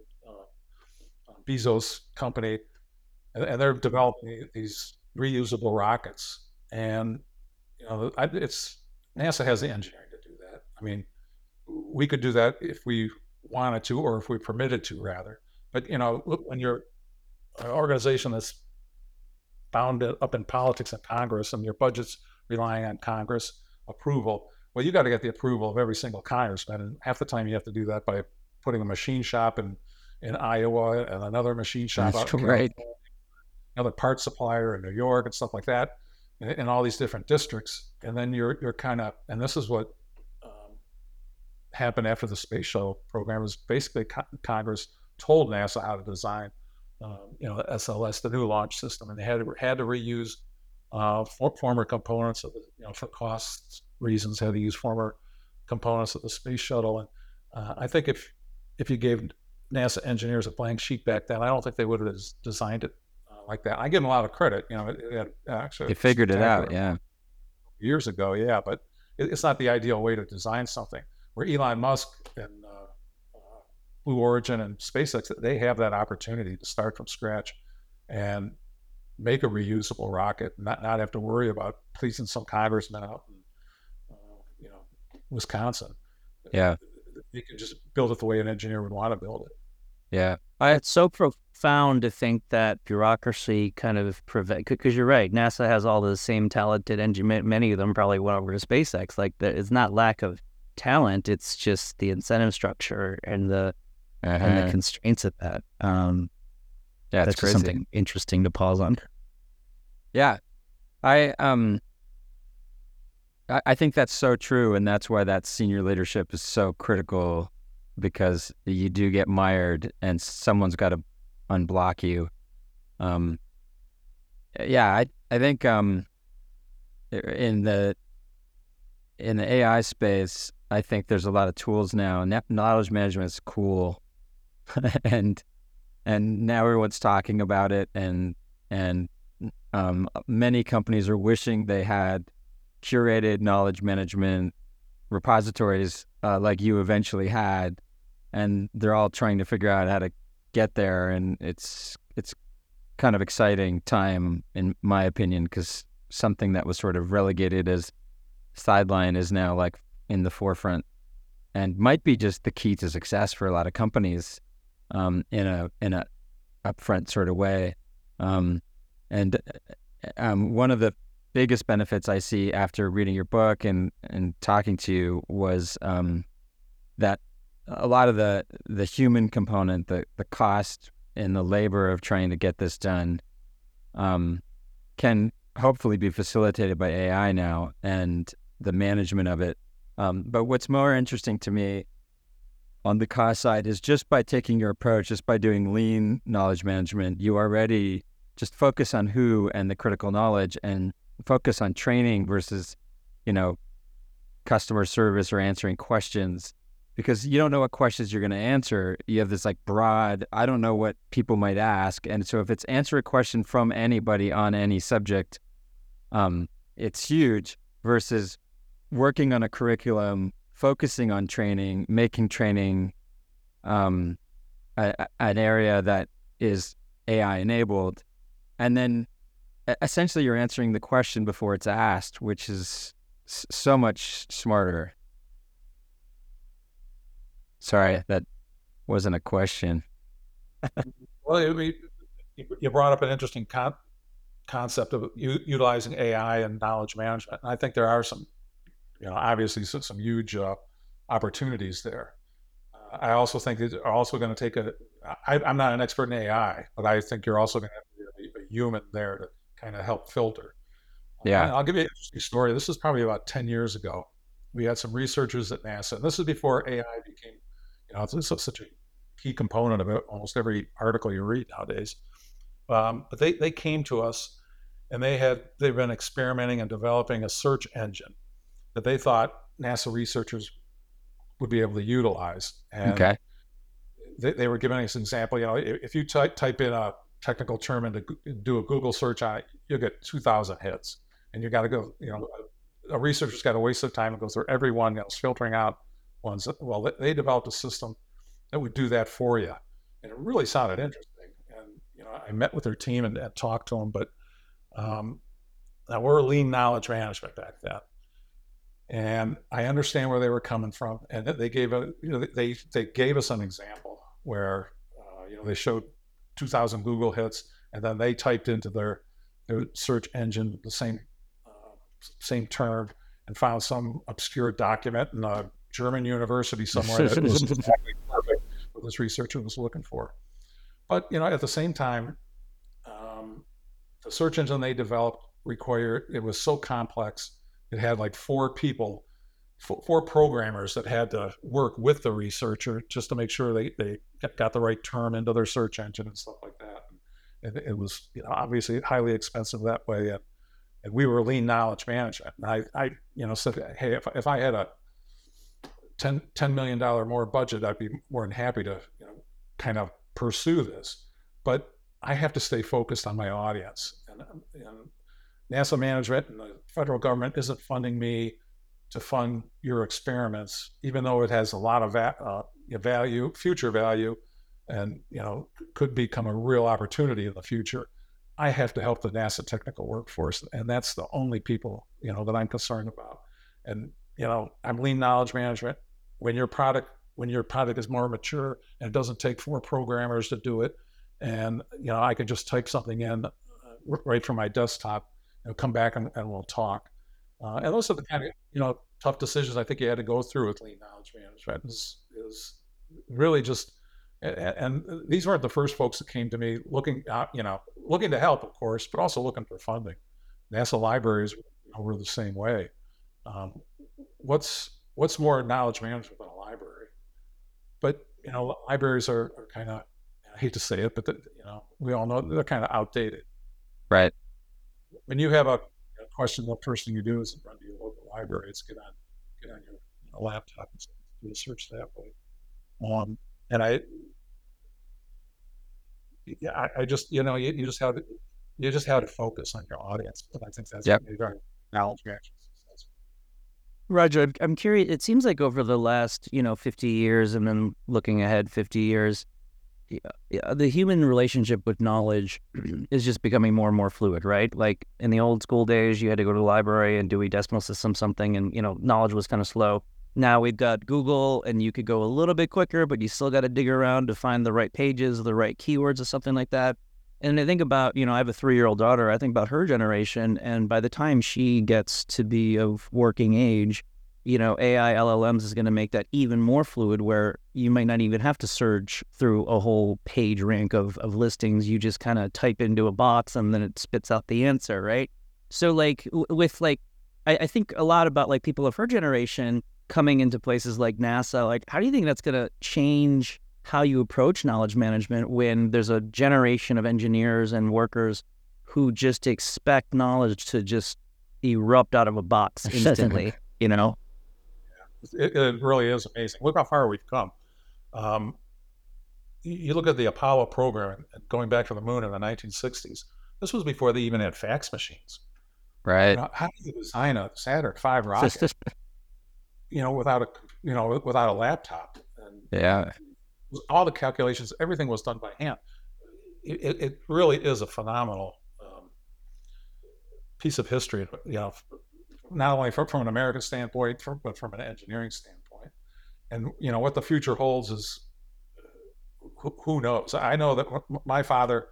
uh, Bezos' company, and, and they're developing these reusable rockets. And you know, I, it's NASA has the engineering to do that. I mean, we could do that if we wanted to, or if we permitted to, rather. But you know, look, when you're an organization that's bound up in politics and Congress, and your budget's relying on Congress approval, well, you got to get the approval of every single congressman, and half the time you have to do that by putting a machine shop in in Iowa and another machine shop That's out in right. California, another part supplier in New York and stuff like that, in, in all these different districts. And then you're you're kind of, and this is what um, happened after the space shuttle program, was basically co- Congress told NASA how to design, um, you know, S L S, the new launch system, and they had to, had to reuse uh, for, former components of the, you know, for cost reasons, had to use former components of the space shuttle. And uh, I think if if you gave NASA engineers a blank sheet back then, I don't think they would have designed it uh, like that. I give them a lot of credit. You know, it, it had actually They figured it out. Yeah. Years ago, yeah, but it, it's not the ideal way to design something. Where Elon Musk and uh, uh, Blue Origin and SpaceX, they have that opportunity to start from scratch and make a reusable rocket, not not have to worry about pleasing some congressman out in, uh, you know, Wisconsin. Yeah. You can just build it the way an engineer would want to build it. Yeah. I, it's so profound to think that bureaucracy kind of prevent, because you're right, NASA has all the same talented engineers. Many of them probably went over to SpaceX. Like, the, it's not lack of talent, it's just the incentive structure and the uh-huh. and the constraints of that. Um, yeah, that's crazy. Something interesting to pause on. Yeah. I um I, I think that's so true, and that's why that senior leadership is so critical, because you do get mired, and someone's got to unblock you. Um, yeah, I I think um in the in the A I space, I think there's a lot of tools now. Ne- knowledge management is cool, and and now everyone's talking about it, and and um, many companies are wishing they had curated knowledge management repositories uh, like you eventually had, and they're all trying to figure out how to get there. And it's it's kind of exciting time, in my opinion, because something that was sort of relegated as sideline is now like in the forefront, and might be just the key to success for a lot of companies um, in a in a upfront sort of way. Um, and um, one of the biggest benefits I see after reading your book and, and talking to you was um, that a lot of the, the human component, the, the cost and the labor of trying to get this done um, can hopefully be facilitated by A I now, and the management of it. Um, but what's more interesting to me on the cost side is just by taking your approach, just by doing lean knowledge management, you already just focus on who and the critical knowledge, and focus on training versus, you know, customer service or answering questions, because you don't know what questions you're going to answer. You have this like broad, I don't know what people might ask. And so if it's answer a question from anybody on any subject, um, it's huge, versus working on a curriculum, focusing on training, making training um, a, a, an area that is A I enabled. And then essentially you're answering the question before it's asked, which is s- so much smarter. Sorry, that wasn't a question. Well, you, you brought up an interesting con- concept of u- utilizing A I and knowledge management. And I think there are some, you know, obviously some, some huge uh, opportunities there. Uh, I also think that are also going to take a, I, I'm not an expert in A I, but I think you're also going to have a, a human there to kind of help filter. Yeah. Uh, I'll give you an interesting story. This is probably about ten years ago. We had some researchers at NASA, and this is before A I became, you know, it's, it's such a key component of it, almost every article you read nowadays. Um, but they, they came to us, and they had they've been experimenting and developing a search engine that they thought NASA researchers would be able to utilize. And Okay. they, they were giving us an example. You know, if you type type in a technical term and to do a Google search on it, you'll get two thousand hits, and you got to go. You know, a, a researcher's got to waste their time and go through every one, you know, filtering out ones. Well, they, they developed a system that would do that for you, and it really sounded interesting. And you know, I met with their team and, and talked to them, but um, now we're lean knowledge management back then. And I understand where they were coming from, and they gave a you know they they gave us an example where uh, you know they showed two thousand Google hits, and then they typed into their their search engine the same uh, same term and found some obscure document in a German university somewhere that was exactly perfect what this researcher was looking for. But you know, at the same time, um, the search engine they developed required it was so complex. It had like four people, four programmers that had to work with the researcher just to make sure they, they got the right term into their search engine and stuff like that. And it was, you know, obviously highly expensive that way. And, and we were lean knowledge management. And I, I you know, said, hey, if, if I had a ten, ten million dollars more budget, I'd be more than happy to, you know, kind of pursue this. But I have to stay focused on my audience. And, and NASA management and the federal government isn't funding me to fund your experiments, even though it has a lot of va- uh, value, future value, and you know could become a real opportunity in the future. I have to help the NASA technical workforce, and that's the only people you know that I'm concerned about. And you know, I'm lean knowledge management. When your product when your product is more mature and it doesn't take four programmers to do it, and you know I can just type something in uh, right from my desktop. You know, come back and, and we'll talk. Uh, and those are the kind of you know tough decisions I think you had to go through with lean knowledge management. Is is really just and, and these weren't the first folks that came to me looking out, you know, looking to help, of course, but also looking for funding. NASA libraries were the same way. Um, what's what's more knowledge management than a library? But you know, libraries are, are kind of, I hate to say it, but the, you know, we all know they're kind of outdated. Right. When you have a, a question, the first thing you do is run to your local library. It's get on get on your you know, laptop and do a search that way. Um, and I, yeah, I, I just you know you, you just have to you just have to focus on your audience. And I think that's Yep. what knowledge management. Roger, I'm- I'm curious. It seems like over the last, you know, fifty years, and then looking ahead fifty years, yeah, yeah, the human relationship with knowledge is just becoming more and more fluid, right? Like in the old school days, you had to go to the library and Dewey Decimal System something, and you know, knowledge was kind of slow. Now we've got Google, and you could go a little bit quicker, but you still got to dig around to find the right pages, the right keywords, or something like that. And I think about, you know, I have a three-year-old daughter. I think about her generation, and by the time she gets to be of working age, you know, A I L L Ms is going to make that even more fluid, where you might not even have to search through a whole page rank of, of listings. You just kind of type into a box, and then it spits out the answer, right? So, like, w- with, like, I, I think a lot about, like, people of her generation coming into places like NASA. Like, how do you think that's going to change how you approach knowledge management when there's a generation of engineers and workers who just expect knowledge to just erupt out of a box instantly, you know? It, it really is amazing. Look how far we've come. Um, you you look at the Apollo program going back to the moon in the nineteen sixties. This was before they even had fax machines. Right. Now, how do you design a Saturn five rocket, you know, without a, you know, without a laptop? And Yeah. all the calculations, everything was done by hand. It, it, it really is a phenomenal um, piece of history, you know, not only from, from an American standpoint, from, but from an engineering standpoint. And, you know, what the future holds is, who, who knows? I know that my father,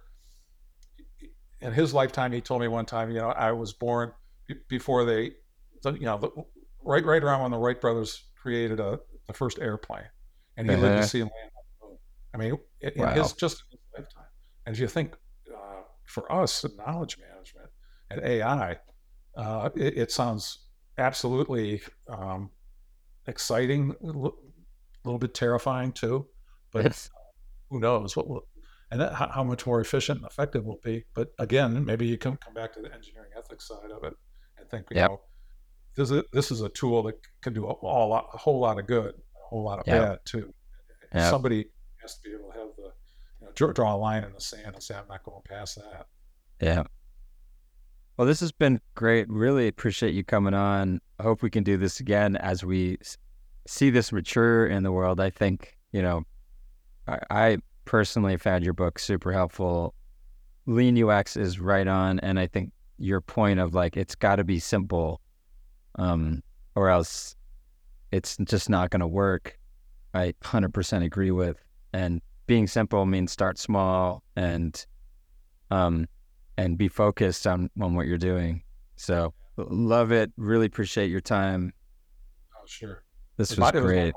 in his lifetime, he told me one time, you know, I was born before they, you know, right, right around when the Wright brothers created a, the first airplane, and he uh-huh. lived to see him land on the moon. I mean, in wow. his just in his lifetime. And if you think uh, for us, knowledge management and A I, uh, it, it sounds absolutely um, exciting, a little, little bit terrifying too. But yes. Who knows what will, and that, how, how much more efficient and effective will be. But again, maybe you can come back to the engineering ethics side of it and think, you yep. know, this is this is a tool that can do a, all lot, a whole lot of good, a whole lot of yep. bad too. Yep. Somebody has to be able to have the, you know, draw, draw a line in the sand and say, I'm not going past that. Yeah. Well, this has been great. Really appreciate you coming on. I hope we can do this again as we see this mature in the world. I think, you know, I, I personally found your book super helpful. Lean U X is right on. And I think your point of like, it's got to be simple, um, or else it's just not going to work. I one hundred percent agree with. And being simple means start small and, um, and be focused on, on what you're doing. So love it. Really appreciate your time. Oh, sure. This was great.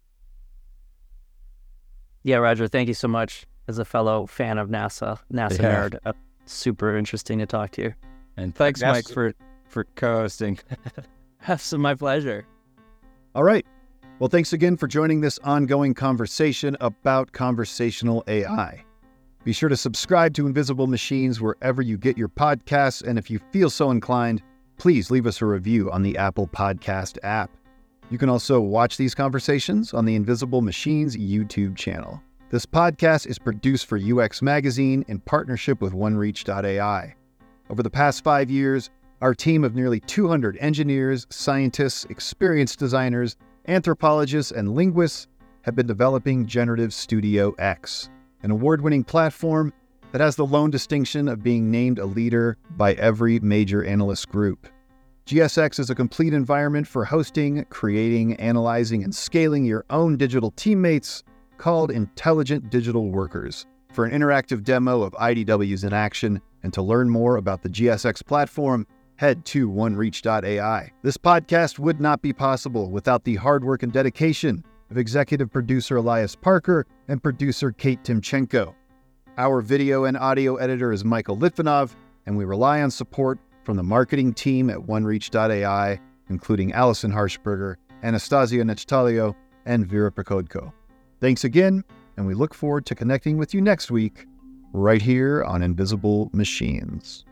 Yeah, Roger, thank you so much. As a fellow fan of NASA, NASA yeah. nerd, uh, super interesting to talk to you. And thanks, NASA's Mike, for, for co-hosting. That's my pleasure. All right. Well, thanks again for joining this ongoing conversation about conversational A I. Be sure to subscribe to Invisible Machines wherever you get your podcasts, and if you feel so inclined, please leave us a review on the Apple Podcast app. You can also watch these conversations on the Invisible Machines YouTube channel. This podcast is produced for U X Magazine in partnership with OneReach dot A I. Over the past five years, our team of nearly two hundred engineers, scientists, experienced designers, anthropologists, and linguists have been developing Generative Studio X, an award-winning platform that has the lone distinction of being named a leader by every major analyst group. G S X is a complete environment for hosting, creating, analyzing, and scaling your own digital teammates called Intelligent Digital Workers. For an interactive demo of I D Ws in action and to learn more about the G S X platform, head to OneReach dot A I. This podcast would not be possible without the hard work and dedication of executive producer Elias Parker and producer Kate Timchenko. Our video and audio editor is Michael Litvinov, and we rely on support from the marketing team at OneReach dot A I, including Allison Harshberger, Anastasia Nechtalio, and Vera Prokodko. Thanks again, and we look forward to connecting with you next week, right here on Invisible Machines.